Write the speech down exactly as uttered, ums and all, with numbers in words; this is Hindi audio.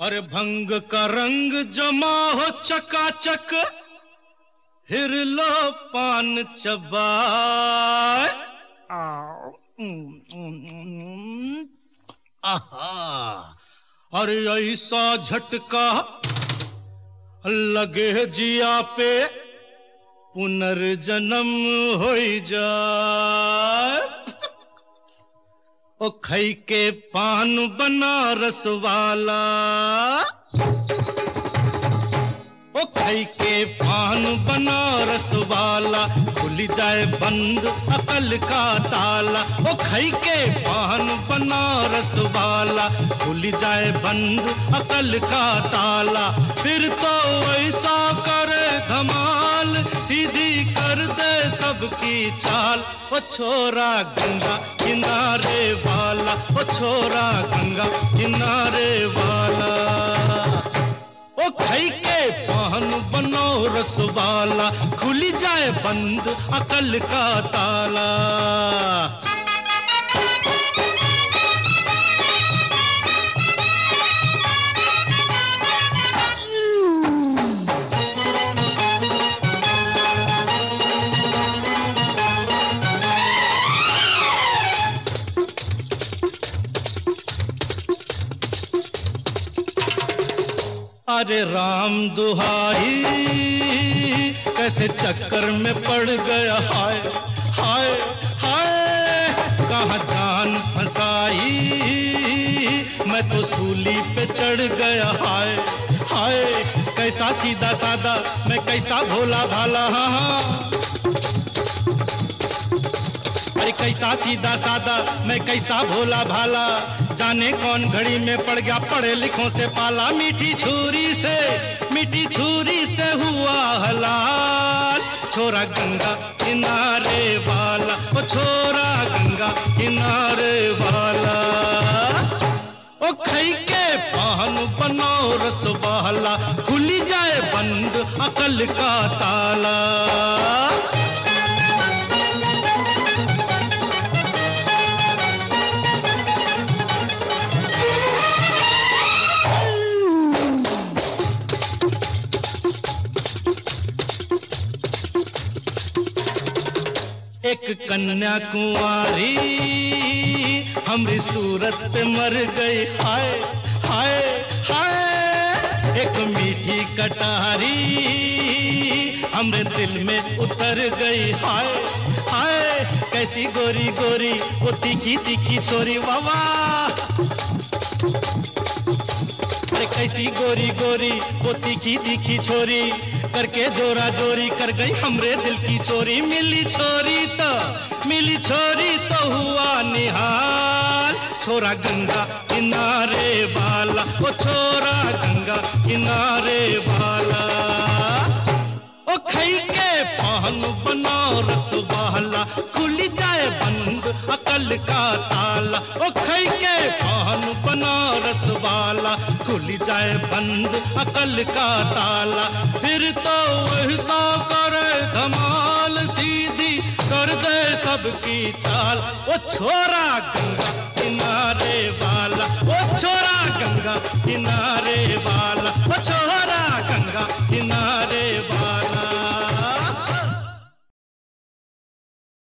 अरे भंग का रंग जमा हो चकाचक, फिर लो पान चबाए। आहा, अरे ऐसा झटका लगे जिया पे, पुनर्जन्म हो जाए। ओ खई के पान बनारस वाला, ओ खई के पान बनारस वाला, खुल जाए बंद अकल का ताला। ओ खई के पान बनारस वाला, खुल जाए बंद अकल का ताला। फिर तो ऐसा करे धमाल, सीधी कर दे सबकी चाल। ओ छोरा गंगा किनारे वाला, ओ छोरा गंगा किनारे वाला। ओ खई के पान बनारस वाला, खुली जाए बंद अकल का ताला। अरे राम दुहाई, कैसे चक्कर में पड़ गया, हाय हाय हाय। कहाँ जान फंसाई, मैं तो सूली पे चढ़ गया, हाय हाय। कैसा सीधा सादा, मैं कैसा भोला भाला, हाँ हाँ। अरे कैसा सीधा सादा, मैं कैसा भोला भाला। जाने कौन घड़ी में पड़ गया पढ़े लिखों से पाला। मीठी छुरी से, मीठी छुरी से हुआ हलाल। छोरा गंगा किनारे वाला, ओ छोरा गंगा किनारे वाला। ओ खई के पान बनारस वाला, खुली जाए बंद अकल का ताला। एक कन्या कुंवारी हमरी सूरत पे मर गई, हाय हाय हाय। एक मीठी कटारी हमरे दिल में उतर गई, हाय हाय। कैसी गोरी गोरी वो तीखी तीखी छोरी, वावा। अरे कैसी गोरी गोरी वो तीखी तीखी छोरी, करके जोरा जोरी कर गई हमरे दिल की चोरी। मिली छोरी तो, मिली छोरी तो हुआ निहाल। छोरा गंगा किनारे वाला, ओ छोरा गंगा किनारे वाला। ओ खई के पान बनारस वाला, खुली जाए बंद अकल का ताला। ओ खई के पान बनारस वाला, खुली जाए बंद अकल का ताला। फिर तो ऐसा करे धमाल, सीधी कर दे सबकी चाल। ओ छोरा गंगा किनारे वाला, ओ छोरा गंगा किनारे वाला।